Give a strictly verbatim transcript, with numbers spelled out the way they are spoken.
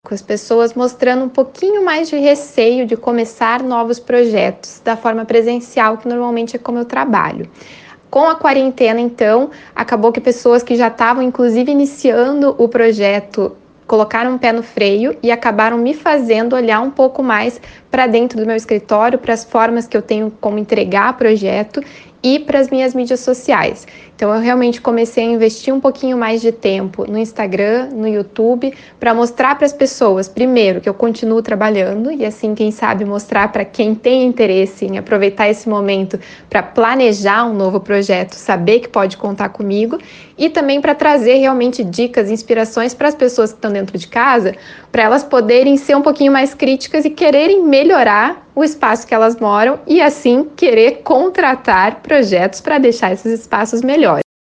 com as pessoas mostrando um pouquinho mais de receio de começar novos projetos da forma presencial, que normalmente é como eu trabalho. Com a quarentena, então, acabou que pessoas que já estavam, inclusive, iniciando o projeto colocaram um pé no freio e acabaram me fazendo olhar um pouco mais para dentro do meu escritório, para as formas que eu tenho como entregar projeto e para as minhas mídias sociais. Então, eu realmente comecei a investir um pouquinho mais de tempo no Instagram, no YouTube, para mostrar para as pessoas, primeiro, que eu continuo trabalhando e assim, quem sabe, mostrar para quem tem interesse em aproveitar esse momento para planejar um novo projeto, saber que pode contar comigo, e também para trazer realmente dicas, inspirações para as pessoas que estão dentro de casa, para elas poderem ser um pouquinho mais críticas e quererem melhorar o espaço que elas moram e assim querer contratar projetos para deixar esses espaços melhores.